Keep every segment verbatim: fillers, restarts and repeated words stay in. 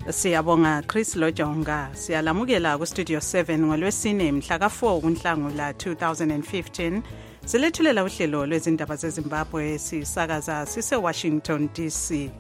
Siyabonga Chris Lojonga. Siyalamukela ku Studio seven ngolwesine mhla ka four kuNhlangula two thousand fifteen. Silethulela uhlelo lwezindaba zeZimbabwe sisakaza sise Washington D C.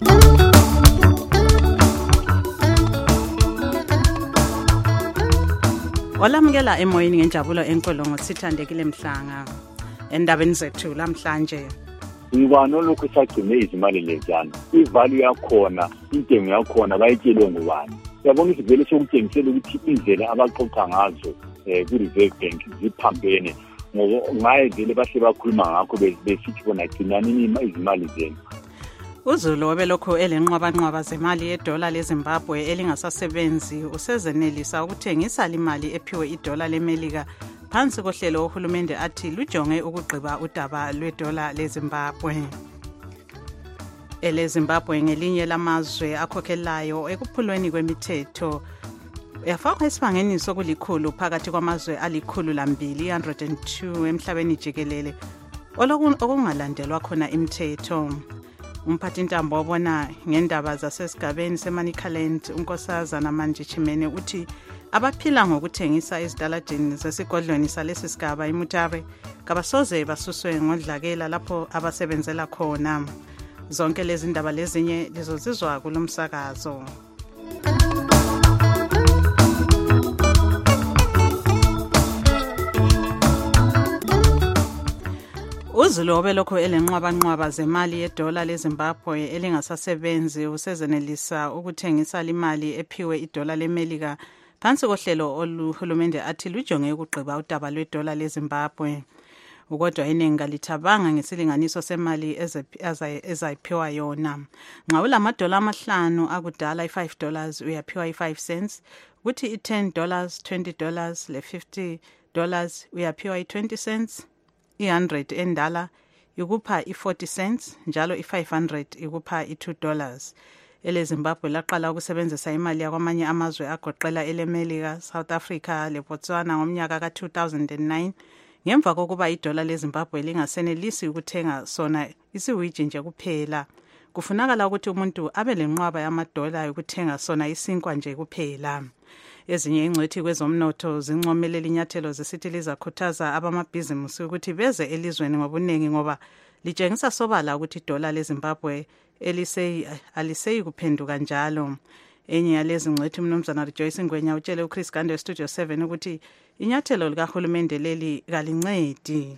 Olamukela emoyeni ngenjabulo enkolongo sithandekile mhlanga. Endabeni zethu lamhlanje ngibani lokho sagcine izimali lezana ivalue yakhona intengo yakhona bayitshele ngubani yabona isivele sokutshengisela ukuthi indlela abaxoxa ngazo eh ku Reserve Bank ziphambene ngoba ngaye vele bahle bakhuluma ngakho besithi bona gcinani izimali zenu. Uzulu obelokho elenqwabanqwaba zemali yedola leZimbabwe elingasasebenzi usezenelisa ukuthengisa imali ephiwe idola leMelika phansi kohlelo uhulumende athi lujonge ukugqiba udaba lwedola leZimbabwe. EleZimbabwe ngelinye lamazwe akhokhelayo ekuphulweni kwemithetho yafakwa esibangeni sokulikhulu phakathi kwamazwe alikhulu lambili one hundred two emhlabeni jikelele okungalandelwa khona imithetho. Umphathintambo obona ngendaba zasesigabeni seManicaland unkosazana Manji Chimene uthi abaphila ngokuthengisa ezitaladini zesigodlweni salesi sigaba iMutare kabasoze basuswe ngodlakela lapho abasebenzela khona. Zonke lezi ndaba lezinye lizozizwa kulomsakazo. Uzulu obelokho elenqwabanqwaba zemali yedola leZimbabwe elingasasebenzi usezenelisa ukuthengisa imali ephiwe idola leMelika phansi kohlelo oluhulumende athi lujonge ukugqiba udaba lwedola leZimbabwe. Ukodwa iningi ngalithabanga ngesilinganiso semali ezayiphiwa yona. Nxa ulamadola amahlanu akudala i-five dollars uyaphiwa i-five cents, kuthi i-ten dollars, twenty dollars, le-fifty dollars uyaphiwa i-twenty cents, one hundred endala ikupha i-forty cents, njalo i-five hundred ikupha i-two dollars. EleZimbabwe laqala ukusebenzisa imali yakwamanye amazwe agoqela eleMelika, South Africa, leBotswana ngomnyaka ka two thousand nine ngemva kokuba idola leZimbabwe lingasenelisi ukuthenga sona isiwiji nje kuphela. Kufunakala ukuthi umuntu abe lenqwaba yamadola ukuthenga sona isinkwa nje kuphela. Ezinye ingcwethi kwezomnotho zincomelela inyathelo zesithi lizakhuthaza abamabhizimusi ukuthi beze elizweni ngobunengi ngoba litshengisa sobala ukuthi idola leZimbabwe eliseyi aliseyi kuphenduka njalo. Enye yalezi ngcwethi umnumzana Rejoice Ngwenya utshele uChris Gande Studio seven ukuthi inyathelo likahulumende leli kalincedi.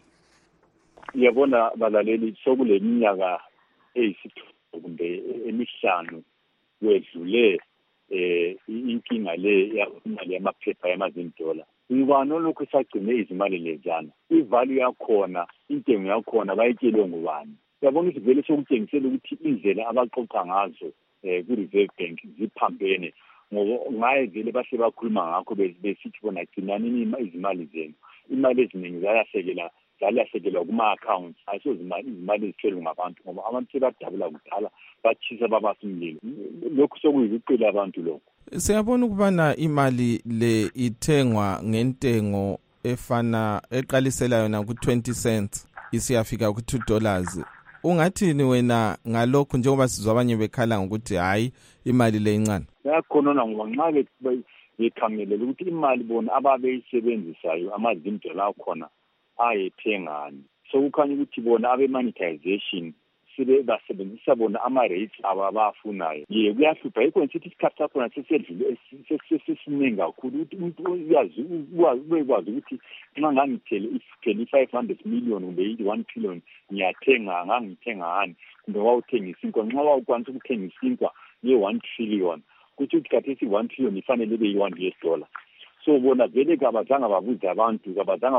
Yabona balaleli sokule minyaka eyisithupha kumbe emihlanu wedlule eh inkinga le imali yamaphepha yamazindola ngibani lokho sagcine izimali lezana ivalue yakhona intengo yakhona bayitshele ngubani yabona isivele sokutshengisela ukuthi indlela abaxoxa ngazo eh ku Reserve Bank ziphambene ngoba ngaye vele bahle bakhuluma ngakho besithi bona gcinani izimali zenu imali eziningi zayahlekelwa zalahlekelwa kuma accounts ayisozimali izimali ezithelwe ngabantu ngoba abantu sebadabula kudala bachisa babasimlilo lokho sokuyikuqila abantu lokho. Siyabona ukubana imali le ithengwa ngentengo efana eqalisela yona ku twenty cents isiyafika ku two dollars. Ungathini wena ngalokho njengoba sizwa abanye bekhala ngokuthi hayi imali le incane? Yakhona ngoba nxa bekhangelela ukuthi imali bona ababeyisebenzisayo amazindola akhona ayethengani. So kukhanya ukuthi bona abe monetization sibe basebenzisa bona ama rates ababafunayo. Ye kuyahlupha yikho ngithi isikhathi sakho nasesedlule sesiningi kakhulu ukuthi umuntu uyazi ukwazi ukuthi nxa ngangithele isipheli five hundred million kumbe one trillion ngiyathenga ngangithenga ngani kumbe wawuthengisa inkwa nxa wawukwanisa ukuthenga isinkwa ye one trillion kuthi ukhathesi one trillion ifanele be one U S dollar. So bona vele kabazanga babuza abantu kabazanga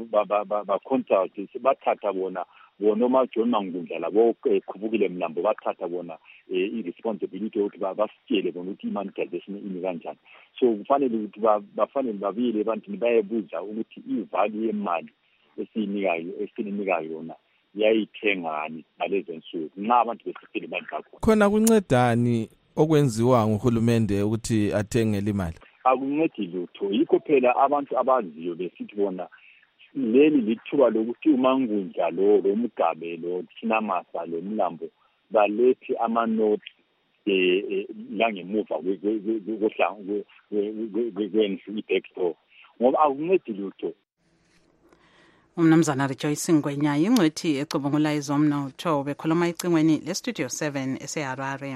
ba consult bathatha bona bona maJohn Mangundla labo ekhubukile mlambo bathatha bona i-responsibility ukuthi basitshele bona ukuthi i-monetization imi kanjani. So kufanele ukuthi bafanele babile abantu bayebuza ukuthi ivalue yemali esiyinikayo esininikayo yona yayithengani ngalezo nsuku nxa abantu besifile imali bakho. Khona kuncedani okwenziwa nguhulumende ukuthi athenge imali? Akuncedi lutho yikho phela abantu abaziyo besithi bona leli lithuba lokuthi uMangundla lo loMugabe lo Thinamasa lo Mlambo balethe amanoti eh langemuva kohlanga kwenzi i-backdoor ngoba akuncedi lutho. Umnumzana Rejoice Ngwenya ingcwethi ecubungula izomnotho bekhuluma icingweni le-Studio seven eseHarare.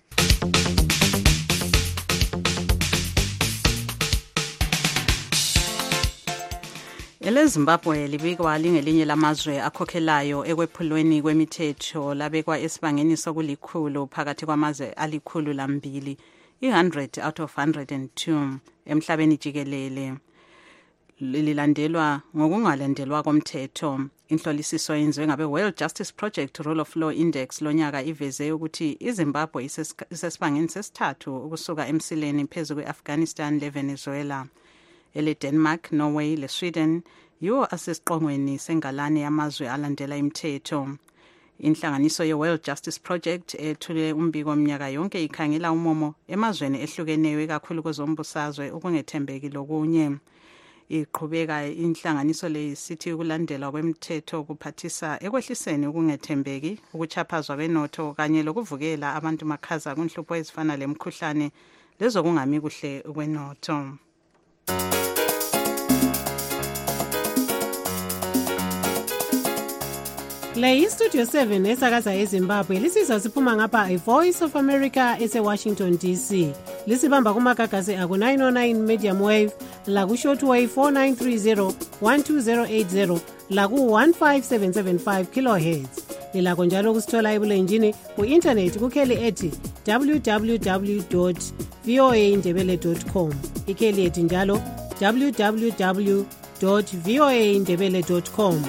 EleZimbabwe libikwa lingelinye lamazwe akhokhelayo ekwephulweni kwemithetho labekwa esibangeni sokulikhulu phakathi kwamazwe alikhulu lambili, one hundred out of one hundred two emhlabeni jikelele. Lilandelwa ngokungalandelwa komthetho. Inhlolisiso yenziwe ngabe World Justice Project Rule of Law Index lonyaka iveze ukuthi iZimbabwe isesibangeni sesithathu ukusuka emsileni phezu kwe-Afghanistan leVenezuela. Ele Denmark, Norway le Sweden yiwo asesiqongweni sengalane yamazwe alandela imithetho. Inhlanganiso ye-World Justice Project ethule umbiko minyaka yonke ikhangela umomo emazweni ehlukeneyo kakhulu kwezombusazwe ukungethembeki lokunye. Iqhubeka inhlanganiso le isithi ukulandela kwemithetho kuphathisa ekwehliseni ukungethembeki, ukuchaphazwa kwenotho kanye lokuvukela abantu makhaza kunhlupho ezifana lemkhuhlane lezokungami kuhle kwenotho. Le iStudio seven esakaza eZimbabwe lisizwa siphuma ngapha iVoice of America ese-Washington D C. Lisibamba kumagagasi aku nine oh nine medium wave, laku shortwave four nine three zero, one two zero eight zero, laku one five seven seven five kilohertz. Lilakho njalo kusithola ebulenjini ku-internet kukheli ethi w w w dot v o a ndebele dot com. Ikheli ethi njalo w w w dot v o a ndebele dot com.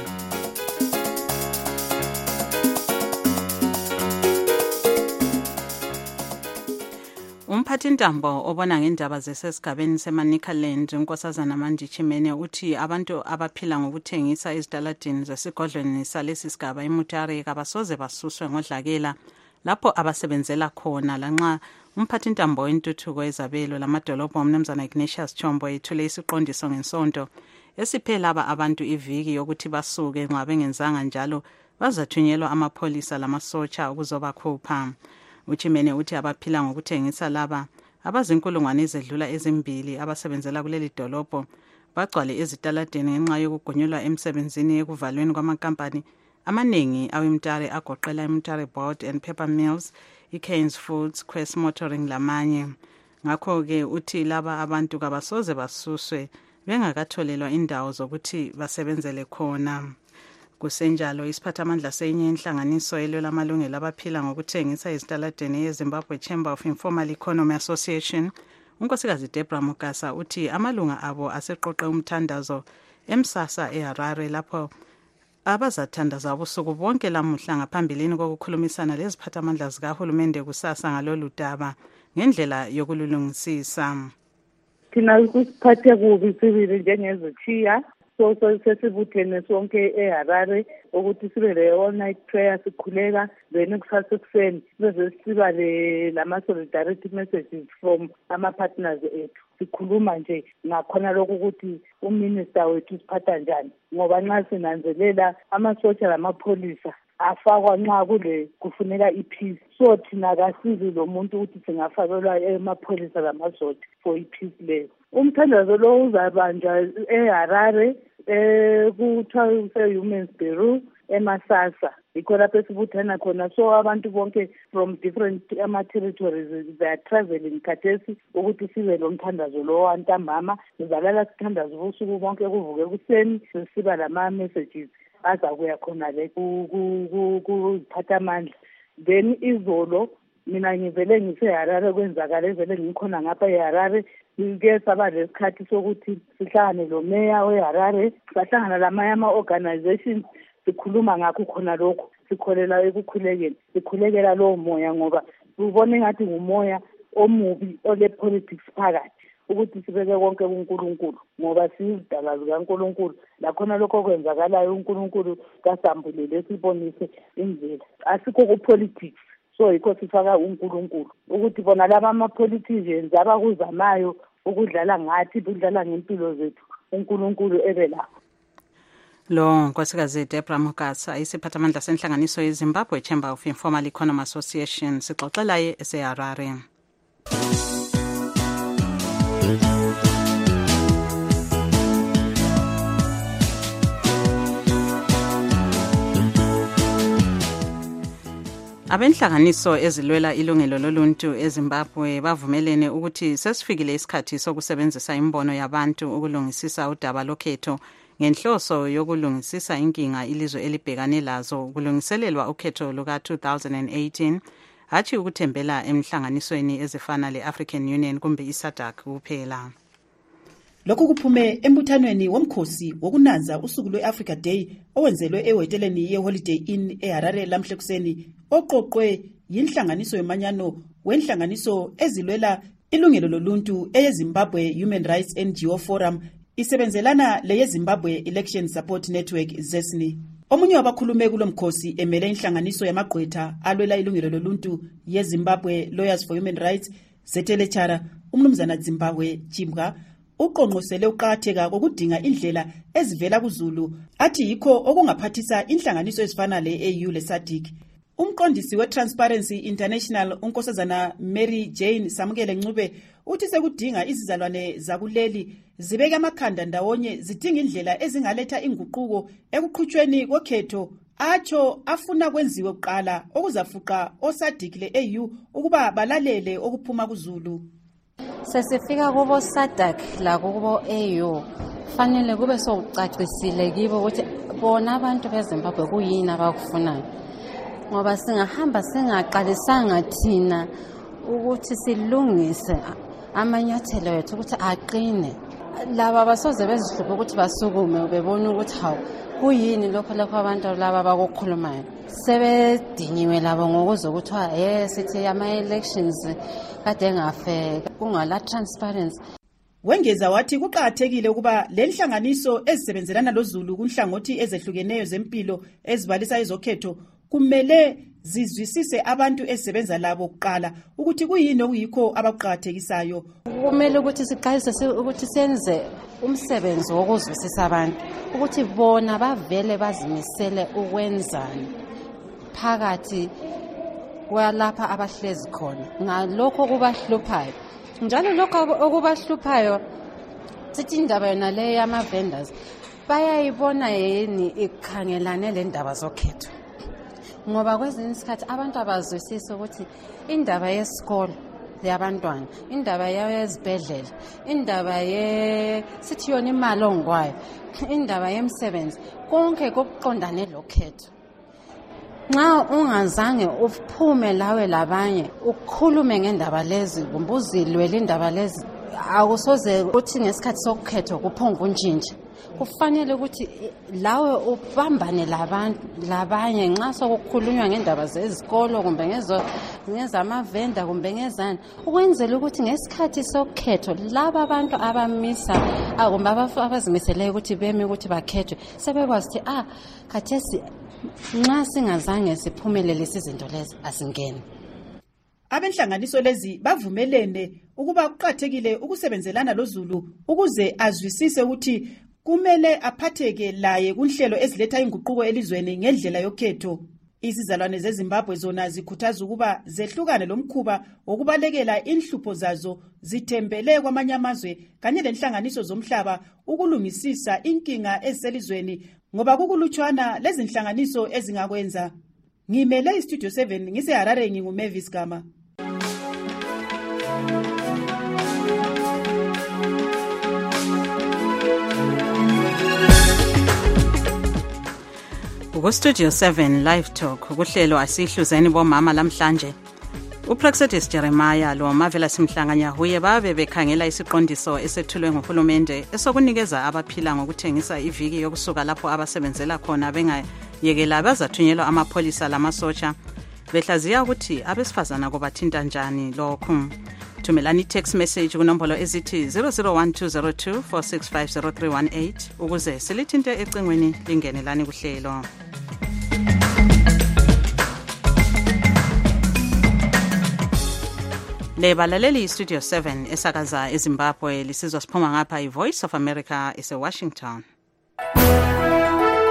Umphathintambo obona ngendaba zesesigabeni seManicaland unkosazana Mandichimene uthi abantu abaphila ngokuthengisa izitaladini zesigodlweni salesi sigaba eMutare kabasoze basuswe ngodlakela lapho abasebenzela khona lanxa umphathintambo wentuthuko ezabelo lamadolobho umnumzana Ignatius Chombo ethule isiqondiso ngensonto esiphela aba abantu iviki yokuthi basuke nxa bengenzanga njalo bazathunyelwa amapholisa lamasotsha ukuzobakhupha. Uchimene uthi abaphila ngokuthengisa laba abazinkulungwane ezedlula ezimbili abasebenzela kuleli dolobho bagcwale ezitaladeni ngenxa yokugunyulwa emsebenzini ekuvalweni kwamankampani amaningi awemtare agoqela iMutare Board and Paper Mills, iCanes Foods, Quest Motoring lamanye. Ngakho-ke uthi laba abantu kabasoze basuswe bengakatholelwa indawo zokuthi basebenzele khona. Kusenjalo isiphathamandla senye inhlanganiso elwela amalungelo abaphila ngokuthengisa izitaladeni yeZimbabwe Chamber of Informal Economy Association unkosikazi Deborah Mugasa uthi amalunga abo aseqoqe umthandazo emsasa eHarare lapho abazathandaza ubusuku bonke lamuhla ngaphambilini kokukhulumisana leziphathamandla zikahulumende kusasa ngalolu daba ngendlela yokululungisisa. Thina kusiphathe kubi sibili njengezithiya so sesibuthene sonke eHarare ukuthi sibe le all night prayer sikhuleka then kusasa ekuseni bese siba le lama solidarity messages from ama partners ethu sikhuluma nje ngakhona lokho ukuthi uminister wethu siphatha njani ngoba nxa sinanzelela amasotsha lamapholisa afakwa nxa kule kufuneka ipeace so thina kasizi lo muntu ukuthi singafakelwa emapholisa lamasotsha for ipeace leyo. Umthandazo lo uzabanjwa eHarare eh kuthiwa use-Women's Bureau eMasasa yikho lapho esibuthana khona so abantu bonke from different ama-territories they are traveling khathesi ukuthi sibe lo mthandazo lo wantambama sizalala sithandaza ubusuku bonke kuvuke ekuseni sisiba lama-messages azakuya khona le kuphathamandla. Then izolo mina ngivele ngiseHarare kwenzakala vele ngikhona ngapha eHarare ngike saba lesikhathi sokuthi sihlangane lo mayor weHarare sahlangana lamanye ama-organizations sikhuluma ngakho khona lokho sikholela ekukhulekeni sikhulekela lowo moya ngoba ubone ngathi ngumoya omubi ole politics phakathi ukuthi sibeke konke kuNkulunkulu ngoba sizidala zikaNkulunkulu lakhona lokho kwenzakalayo uNkulunkulu kasambulele sibonise indlela asikho kupolitics so yikho sifaka uNkulunkulu ukuthi bona laba ama-politicians abakuzamayo ukudlala ngathi budlala ngempilo zethu uNkulunkulu ebe lapho. Lo nkosikazi Debra Mugasa isiphathamandla senhlanganiso yeZimbabwe Chamber of Informal Economy Association sixoxelaye eseHarare. Abenhlanganiso ezilwela ilungelo loluntu eZimbabwe bavumelene ukuthi sesifikile isikhathi sokusebenzisa imbono yabantu ukulungisisa udaba lokhetho ngenhloso yokulungisisa inkinga ilizwe elibhekane lazo kulungiselelwa ukhetho luka two thousand eighteen hathi ukuthembela emhlanganisweni ezifana le-African Union kumbe i-SADC kuphela. Lokhu kuphume embuthanweni womkhosi wokunanza usuku lwe-Africa Day owenzelwe ehoteleni ye-Holiday Inn eHarare lamhle kuseni oqoqwe yinhlanganiso yomanyano wenhlanganiso ezilwela ilungelo loluntu eyeZimbabwe Human Rights N G O Forum isebenzelana leyeZimbabwe Election Support Network ZESNI. Omunye wabakhulume kulomkhosi emele inhlanganiso yamagqwetha alwela ilungelo loluntu yeZimbabwe Lawyers for Human Rights Zetelechara umnumzana Zimbabwe Chimga uqonqosele uqatheka kokudinga indlela ezivela kuZulu athi yikho okungaphathisa inhlanganiso ezifana le-A U le-SADC. Umqondisi we-Transparency International unkosazana Mary Jane Samukele Ncube uthi sekudinga izizalwane zakuleli zibeke amakhanda ndawonye zidinga indlela ezingaletha inguquko ekuqhutshweni kokhetho atsho afuna kwenziwe kuqala okuzafuqa oSADC le-A U ukuba balalele okuphuma kuZulu. Sesifika kubo SADC la kubo A U fanele kube sokucacisile kibo ukuthi bona abantu beZimbabwe kuyini abakufunayo ngoba singahamba singaqalisanga thina ukuthi silungise amanyathelo ethu ukuthi aqine laba basoze bezihluphe ukuthi basukume bebona ukuthi hawu kuyini lokho lokho abantu laba bakukhulumayo sebedinyiwe labo ngokuzokuthiwa eh sithi ama-elections kade ngafe kungala transparency. Wengeza wathi kuqakathekile ukuba le nhlanganiso ezisebenzelana loZulu kunhlangothi ezehlukeneyo zempilo ezibalisa izokhetho kumele zizwisise abantu ezisebenza labo kuqala ukuthi kuyini okuyikho abakuqakathekisayo. Kumele ukuthi siqalise ukuthi senze umsebenzi wokuzwisisa abantu ukuthi bona bavele bazimisele ukwenzani phakathi kwalapha abahlezi khona ngalokho kubahluphayo njalo lokho okubahluphayo sithi indaba yona le yama-vendors bayayibona yini ikhangelane le ndaba zokhetho ngoba kwezinye isikhathi abantu abazwisisa ukuthi indaba yesikolo yabantwana indaba yezibhedlela indaba ye sithi yona imali ongwayo indaba yemsebenzi konke kokuqondane lokhetho. Nxa ungazange uphume lawe labanye ukukhulume ngendaba lezi kumbe uzilwele indaba lezi akusoze uthi ngesikhathi sokukhetho kuphonga unjinje. Kufanele ukuthi lawe ubambane labantu labanye nxa sokukhulunywa ngendaba zezikolo kumbe ngezo ngezamavenda kumbe ngezani ukwenzela ukuthi ngesikhathi sokukhetho laba abantu abamisa kumbe abazimiseleyo ukuthi beme ukuthi bakhethwe sebekwazi ukuthi ah khathesi nxa singazange siphumelele izinto lezi asingene. Abenhlanganiso lezi bavumelene ukuba kuqhathekile ukusebenzelana loZulu ukuze azwisise ukuthi kumele aphatheke laye kunhlelo eziletha inguquko elizweni ngendlela yokhetho. Izizalwane zeZimbabwe zona zikhuthaza ukuba zehlukane lomkhuba wokubalekela inhlupho zazo zithembele kwamanye amazwe kanye lenhlanganiso zomhlaba ukulungisisa inkinga eziselizweni ngoba kukulutshwana lezi nhlanganiso ezingakwenza. Ngimele iStudio seven ngiseHarare nginguMavis Gama. Studio seven Live Talk kuhlelo asihluzeni bomama lamhlanje. uPraxedis Jeremiah lo Mavela Simhlanganya huye babe bekhangela isiqondiso esethulwe nguhulumende esokunikeza abaphila ngokuthengisisa iviki yokusuka lapho abasebenzela khona bengayekela abazathunyelwa amapholisa lamasotsha behlaziya ukuthi abesifazana kubathinta njani lokho. Thumelani text message kunombolo ezithi zero zero one two zero two four six five zero three one eight ukuze silithinte ecingweni lingenelani kuhlelo. Le balaleli Studio seven esakaza eZimbabwe lisizwa siphuma ngapha iVoice of America ese Washington.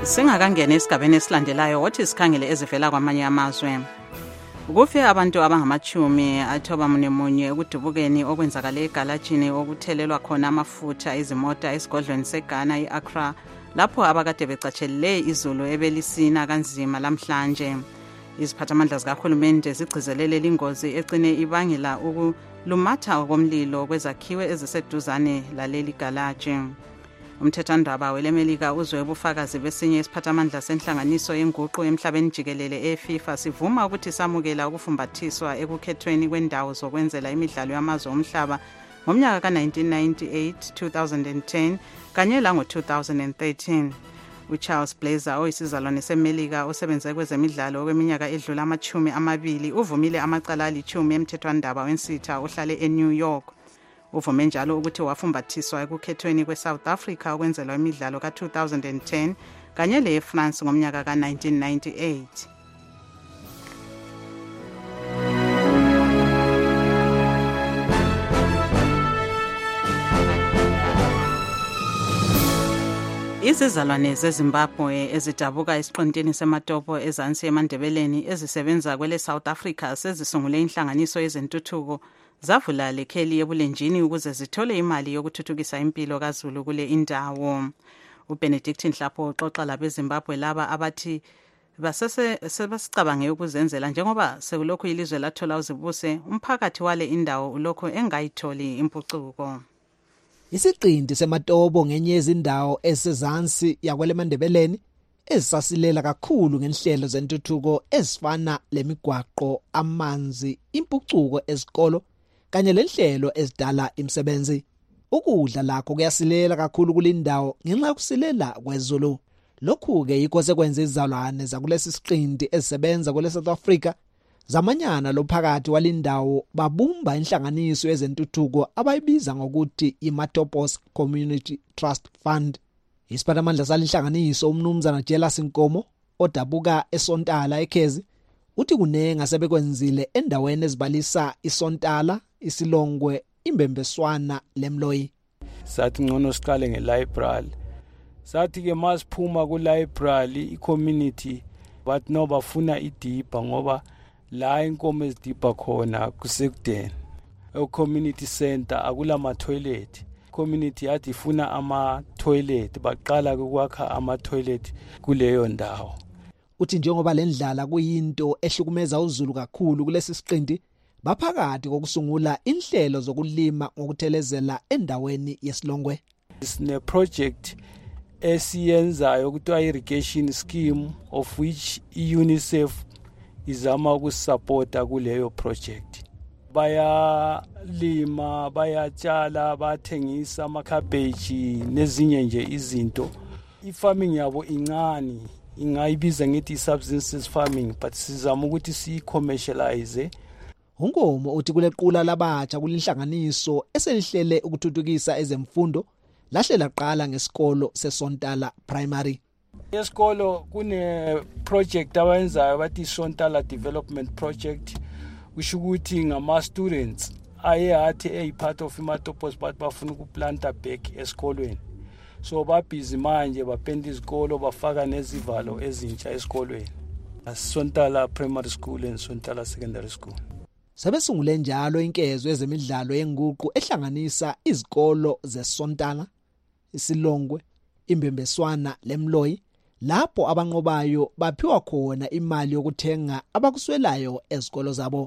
Singakangena esigabeni esilandelayo wothi sikhangele ezivela kwamanye amazwe. Kufe abantu abangamachumi athoba munye ekudubukeni okwenzakale egalajini okuthelelwa khona amafutha izimota esigodlweni seGhana iAccra lapho abakade becatshelele izulu ebelisina kanzima lamhlanje. Iziphathamandla zikahulumende zigcizelele ingozi ecine ibangela ukulumatha komlilo kwezakhiwe eziseduzane laleli galaji. Umthethwandaba welemelika uzwe ubufakazi besinye isiphathamandla senhlanganiso yenguqu emhlabeni jikelele eFIFA sivuma ukuthi samukela ukufumbathiswa ekukhethweni kwendawo zokwenzela imidlalo yamazwe omhlaba ngomnyaka ka nineteen ninety-eight, two thousand ten kanye la ngo two thousand thirteen. uCharles Blazer oyisizalwane semelika osebenze kwezemidlalo okweminyaka edlula amachumi amabili uvumile amacala alichumi emthethwandaba wensitha ohlale eNew York. Uvume njalo ukuthi wafumbathiswa ekukhethweni kweSouth Africa okwenzelwa imidlalo ka two thousand ten kanye leFrance ngomnyaka ka nineteen ninety-eight. Izizalwane zeZimbabwe ezidabuka esiqintini sematopo ezansi eMandebeleni ezisebenza kwele South Africa sezisungule inhlanganiso yezentuthuko zavula lekheli yebulenjini ukuze zithole imali yokuthuthukisa impilo kaZulu kule indawo. uBenedict Nhlapho uxoxa labeZimbabwe laba abathi basese sebasicabange ukuzenzela njengoba sekulokhu ilizwe lathola uzibuse umphakathi wale indawo ulokho engayitholi impucuko. Isiqindi sematobo ngenye izindawo esezansi yakwele Mandebeleni ezisasilela kakhulu ngenhlelo zentuthuko ezifana lemigwaqo, amanzi, impucuko ezikolo kanye lenhlelo ezidala imisebenzi. Ukudla lakho kuyasilela kakhulu kulindawo ngenxa yokusilela kwezulu. Lokhu ke yikho sekwenza izizalwane zakulesi siqindi ezisebenza kwele South Africa zamanyana lophakathi walindawo babumba inhlanganiso yezentuthuko abayibiza ngokuthi iMatopos Community Trust Fund. Isiphathamandla salinhlanganiso umnumzana Jealous Nkomo odabuka eSontala eKhezi uthi kunenga sebekwenzile endaweni ezibalisa iSontala, iSilongwe, iMbembeswana leMloyi. Sathi ngcono siqale ngelibrary. Sathi ke masiphuma ku library icommunity bathi no bafuna idipha ngoba la inkomo ezidipha khona kusekudeni. E community center akula ma toilet. Community yathi ifuna ama toilet baqala ukwakha ama toilet kuleyo ndawo. Uthi njengoba lendlala kuyinto ehlukumeza uZulu kakhulu kulesi siqindi baphakathi kokusungula inhlelo zokulima ngokuthelezela endaweni yeSilongwe. Sine project esiyenzayo kuthiwa irrigation scheme of which UNICEF izama ukusupporta kuleyo project. Bayalima, bayatshala, bathengisa amakhabeji nezinye nje izinto. I-farming yabo incane, ingayibiza ngithi subsistence farming, but sizama ukuthi si-commercialize. Unkomo uthi kulequla labatsha kulinhlanganiso eselihlele ukuthuthukisa ezemfundo lahle laqala ngesikolo seSontala Primary. Esikolo kune project abayenzayo bathi Sontala Development Project kusho ukuthi ngama students aye athi a part of iMatopos but bafuna ukuplanta back esikolweni. So ba busy manje bapenda isikolo bafaka nezivalo ezintsha esikolweni. Sontala Primary School and Sontala Secondary School. Sebesungule njalo inkezo yezemidlalo yenguqu ehlanganisa izikolo zeSontala, iSilongwe, iMbembeswana leMloyi lapho abanqobayo baphiwa khona imali yokuthenga abakuswelayo ezikolo zabo.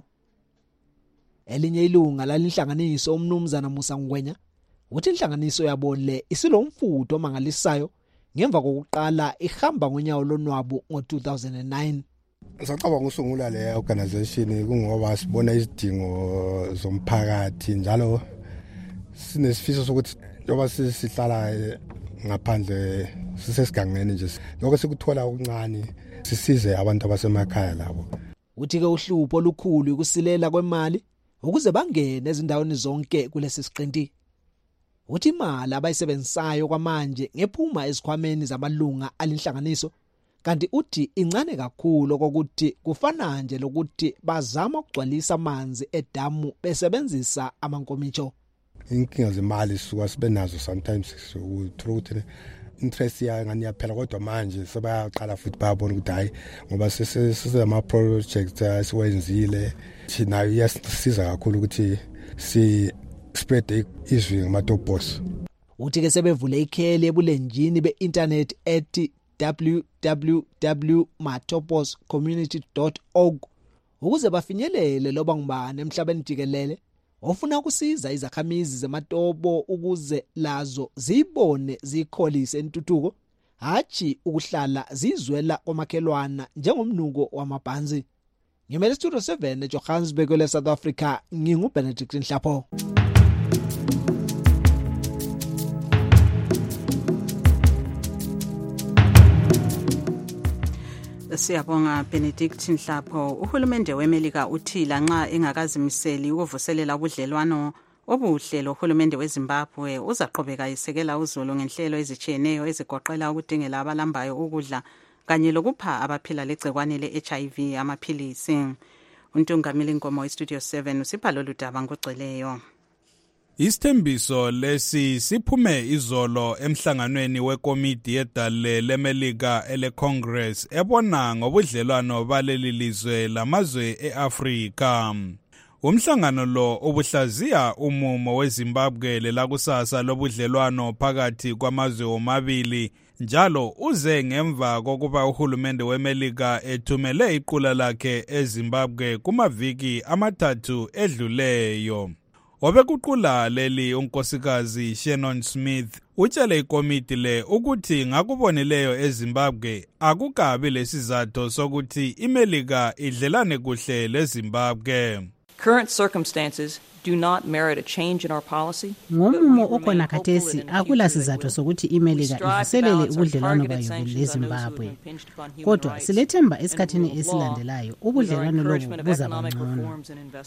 Elinye ilunga lalinhlanganiso umnumzana Musa Ngwenya uthi inhlanganiso yabo le isilomfutho mangalisayo ngemva kokuqala ihamba ngonyawo lonwabo ngo two thousand nine. Sacabanga ukusungula le organization kungoba sibona izidingo zomphakathi njalo sinesifiso sokuthi njoba sihlala ngaphandle sisesigangeni nje lokho sikuthola okuncane sisize abantu abasemakhaya labo. Uthi ke uhlupho olukhulu ukusilela kwemali ukuze bangene ezindaweni zonke kulesi siqindi. Uthi imali abayisebenzisayo kwamanje ngephuma ezikhwameni zamalunga alinhlanganiso kanti uthi incane kakhulu kokuthi kufana nje lokuthi bazama ukugcwalisa amanzi edamu besebenzisa amankomicho. Inkinga zemali suka sibe nazo sometimes so ukuthi interest ya ngani yaphela kodwa manje sebayaqala futhi bayabona ukuthi hayi ngoba sesama projects asiwenzile thina iyasiza kakhulu ukuthi si spread izwi ngamatopos. Uthi ke sebevule ikheli ebulenjini be-internet at w w w dot matopos community dot org ukuze bafinyelele loba ngubani emhlabeni jikelele ofuna ukusiza izakhamizi zematobo ukuze lazo zibone zikholise intuthuko hathi ukuhlala zizwela kwamakhelwana njengomnuko wamabhanzi. Ngimele Studio seven eJohannesburg le South Africa, nginguBenedict Nhlapho. Siyabonga Benedict Nhlapho. Uhulumende weMelika uthi lanxa engakazimiseli ukuvuselela ubudlelwano obuhle lohulumende weZimbabwe uzaqhubeka isekela uZulu ngenhlelo ezicheneyo ezigoqela ukudingela abalambayo ukudla kanye lokupha abaphila legcikwane le-H I V amaphilisi. Untungameli Nkomo iStudio seven usipha lolu daba ngogcweleyo. Isithembiso lesi siphume izolo emhlanganweni wekomiti yedale leMelika ele-Congress ebona ngobudlelwano baleli lizwe lamazwe eAfrika. Umhlangano lo ubuhlaziya umumo weZimbabwe lelakusasa lobudlelwano phakathi kwamazwe omabili njalo uze ngemva kokuba uhulumende weMelika ethumele iqula lakhe eZimbabwe kumaviki amathathu edluleyo. Obekuqula leli unkosikazi Shannon Smith utshele ikomiti le ukuthi ngakubonileyo eZimbabwe akukabi lesizathu sokuthi iMelika idlelane kuhle leZimbabwe. Current circumstances do not merit a change in our policy. Ngomumo okhona khathesi akula sizathu sokuthi iMelika ivuselele ubudlelwano bayo leZimbabwe. Kodwa silethemba esikhathini esilandelayo ubudlelwano lobu buzaba ngcono.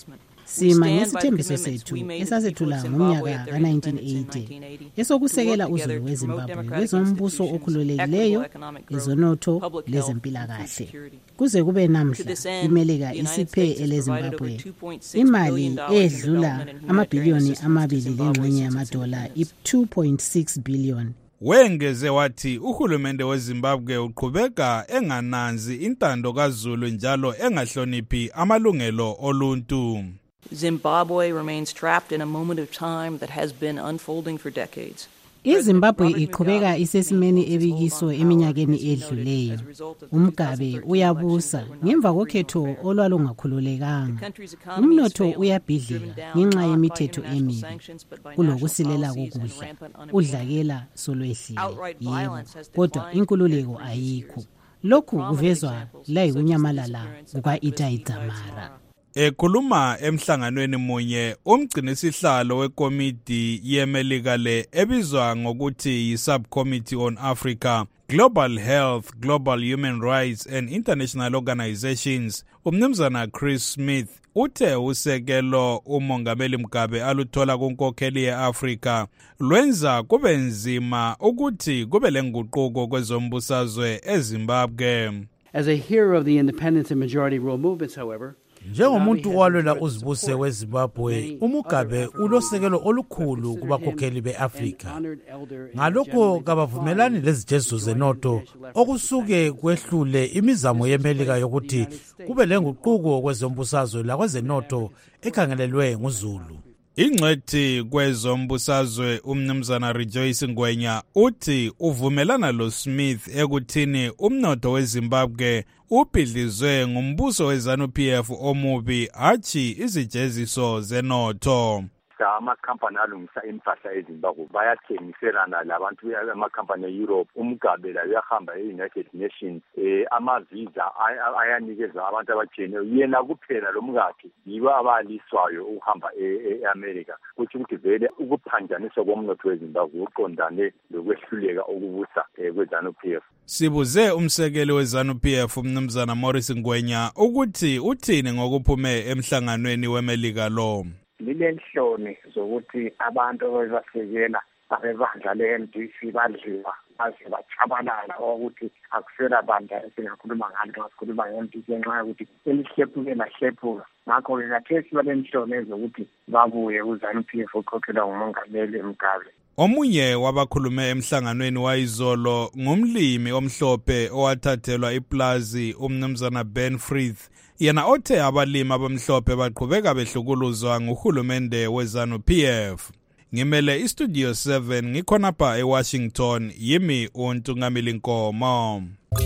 Sima ngesithembiso sethu esasethula ngomnyaka ka nineteen eighty esokusekela uZulu weZimbabwe kwezombuso okhululekileyo, ezonotho lezempilakahle. Kuze kube namhla iMelika isiphe eleZimbabwe imali edlula amabhiliyoni amabili lengxenye yamadola i-two point six billion. Wengeze wathi uhulumende weZimbabwe uqhubeka engananzi intando kaZulu njalo engahloniphi amalungelo oluntu. Zimbabwe remains trapped in a moment of time that has been unfolding for decades. iZimbabwe iqhubeka isesimeni ebikiso eminyakeni edluleyo. Umgabe uyabusa ngemva kokhetho olwalungakhululekanga. Umnotho uyabhidlika ngenxa yemithetho emibi. Kulokusilela kokudla, udlakela solwehlile. Yebo, kodwa inkululeko ayikho. Lokhu kuvezwa la yikunyamalala kuka-Itai Dzamara. Ekhuluma emhlanganweni munye umgcinisihlalo wekomiti yeMelika le ebizwa ngokuthi yi-Subcommittee on Africa, Global Health, Global Human Rights and International Organizations, umnumzana Chris Smith uthe usekelo umongameli Mugabe aluthola kunkokheli ye-Afrika lwenza kube nzima ukuthi kube lenguquko kwezombusazwe eZimbabwe. As a hero of the independence and majority rule movements, however, njengomuntu owalwela uzibuse weZimbabwe, uMugabe ulosekelo olukhulu kubakhokheli beAfrika. Ngalokho kabavumelani lezijeziso zenotho okusuke kwehlule imizamo yeMelika yokuthi kube lenguquko kwezombusazwe lakwezenotho ekhangelelwe nguZulu. Ingcwethi kwezombusazwe umnumzana Rejoice Ngwenya uthi uvumelana lo Smith ekuthini umnotho weZimbabwe ubhidlizwe ngumbuso weZANU-P F omubi hathi izijeziso zenotho. Amakhampani alungisa impahla eZimbabwe bayathengiselana labantu amakhampani eEurope. Umugabe la uyahamba e-United Nations, eh amavisa ayanikeza abantu abatshiyeneyo. Yena kuphela lo mkakhe yibo abaliswayo ukuhamba eAmerica. Kuthi ukuthi vele ukuphanjaniswa komnotho weZimbabwe uqondane lokwehluleka ukubusa kweZANU-P F. Sibuze umsekeli weZANU-P F umnumzana Morris Ngwenya ukuthi uthini ngokuphume emhlanganweni weMelika lo. Lilenhloni zokuthi abantu abasekela abebandla le-M D C badliwa baze bachabalala ukuthi akusela bandla esingakhuluma ngalo asikhuluma nge-M D C ngenxa yokuthi elihlephuke lahlephuka. Ngakho-ke kathesi balenhloni ezokuthi babuye uZANU-P F ukhokhelwa ngumongameli Mugabe. Omunye wabakhulume emhlanganweni wayizolo ngumlimi omhlophe owathathelwa iplazi umnumzana Ben Frith. Yena othe abalimi abamhlophe baqhubeka behlukuluzwa nguhulumende weZANU P F. Ngimele iStudio seven ngikhonapha eWashington, yimi uNtungamili Nkomo.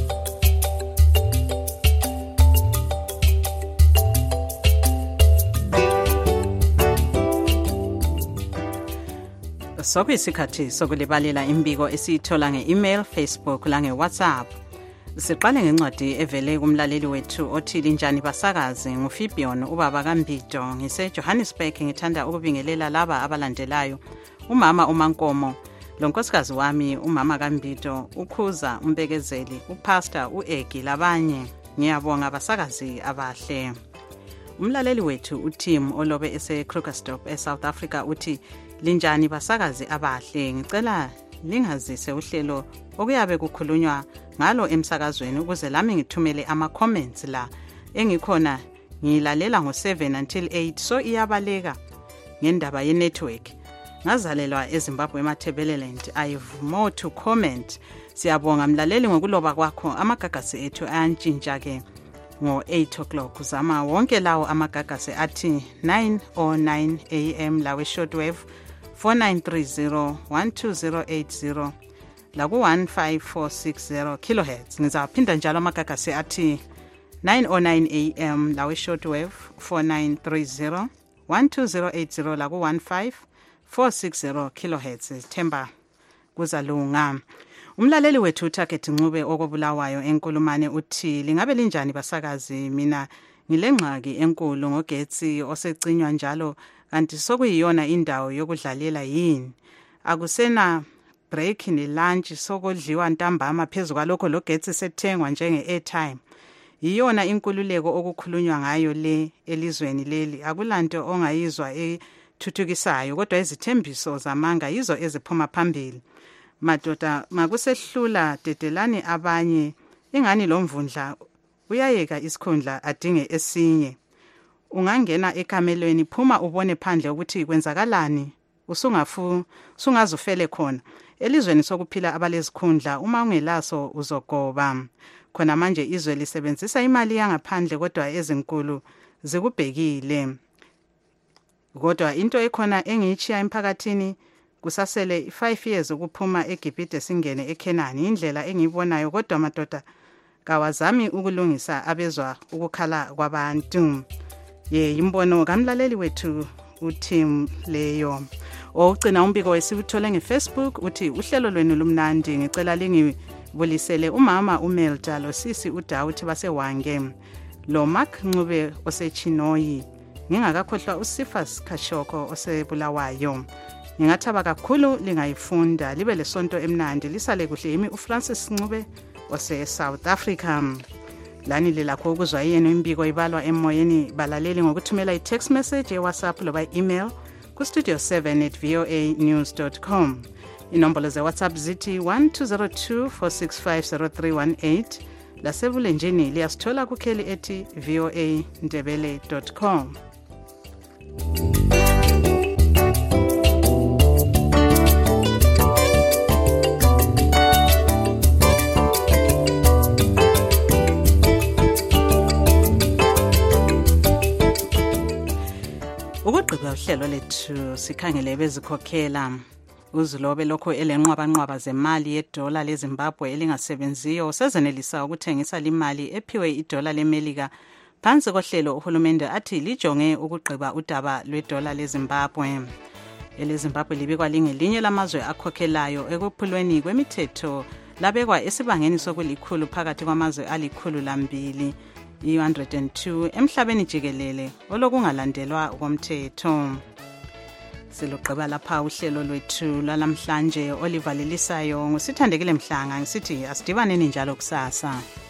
Sokuyisikhathi sokulibalela imbiko esiyithola nge-email, Facebook lange-WhatsApp. Siqale ngencwadi evele kumlaleli wethu othi linjani basakazi nguFibion ubaba kaMbido. Ngise Johannesburg, ngithanda ukubingelela laba abalandelayo. Umama uMankomo, lonkosikazi wami umama kaMbido, ukhuza umbekezeli, upastor uEgi labanye. Ngiyabonga basakazi abahle. Umlaleli wethu uTim olobe ese Krugersdorp eSouth Africa uthi linjani basakazi abahle, ngicela lingazise uhlelo okuyabe kukhulunywa ngalo emsakazweni ukuze lami ngithumele ama comments la engikhona ngilalela ngo seven until eight, so iyabaleka ngendaba ye network. Ngazalelwa eZimbabwe eMatabeleland, I have more to comment. Siyabonga mlaleli ngokuloba kwakho. Amagagasi ethu ayantshintsha ke ngo eight o'clock uzama wonke lawo amagagasi athi nine oh nine a m lawe shortwave four nine three zero one two zero eight zero la ku one five four six zero kilohertz. Ngizaphinda njalo amagagasi athi nine oh nine a m lawe shortwave four nine three zero one two zero eight zero la ku one five four six zero kilohertz. Themba kuzalunga. Umlaleli wethu uTarget Ncube okobulawayo enkulumane uthi lingabe linjani basakazi, mina ngilengxaki enkulu ngogetsi osecinywa njalo kanti sokuyiyona indawo yokudlalela yini. Akusena break ni lunch sokudliwa ntambama phezulu kwalokho logetsi sethengwa njenge airtime. Yiyona inkululeko okukhulunywa ngayo le elizweni leli. Akulanto ongayizwa ethuthukiswayo kodwa izithembiso zamanga yizo eziphuma phambili. Madoda makusehlula dedelani abanye ingani lomvundla uyayeka isikhundla adinge esinye. Ungangena ekamelweni phuma ubone phandle ukuthi kwenzakalani, usungafu sungazufele khona. Elizweni sokuphila abalezikhundla uma ungelaso uzogoba. Khona manje izwe lisebenzisa imali yangaphandle kodwa ezinkulu zikubhekile. Kodwa into ekhona engiyichiya emphakathini kusasele five years ukuphuma eGibhite singene eKenani, indlela engiyibonayo kodwa madoda kawazami ukulungisa abezwa ukukhala kwabantu. Ye imbono kamlaleli wethu uTim leyo. Ogcina umbiko wesibuthole ngeFacebook uthi uhlelo lwenu lumnandi, ngicela lingibulisele umama uMelda lo sisi uDawuthi basewange, lo Mark Ncube osechinoyi, ngingakakhohlwa uSifas Khashoko osebulawayo. Ngingathaba kakhulu lingayifunda libe lesonto emnandi lisale kuhle. Yimi uFrancis Ncube ose South Africa. Lani lelakho ukuzwa yenu imbiko ibalwa emoyeni balaleli ngokuthumela i-text message e-WhatsApp loba email ku studio seven at voa news dot com. Inombolo ze WhatsApp zithi one two zero two four six five zero three one eight. Lasebulenjini liyasithola kukheli ethi voa ndebele dot com. Ukugqiba uhlelo lethu sikhangele bezikhokhela uzilobe lokho elenqwabanqwaba zemali yedola leZimbabwe elingasebenziyo sezenelisa ukuthengisa limali ephiwe idola leMelika phansi kohlelo uhulumende athi lijonge ukugqiba udaba lwedola leZimbabwe. EleZimbabwe libikwa lingelinye lamazwe akhokhelayo ekuphulweni kwemithetho labekwa esibangeni sokulikhulu phakathi kwamazwe alikhulu lambili one hundred and two emhlabeni jikelele olokungalandelwa komthetho. Siluqeba lapha uhlelo lwethu lalamhlanje olivalelisayo ngusithandekile Mhlanga ngisithi asidibaneni njalo kusasa.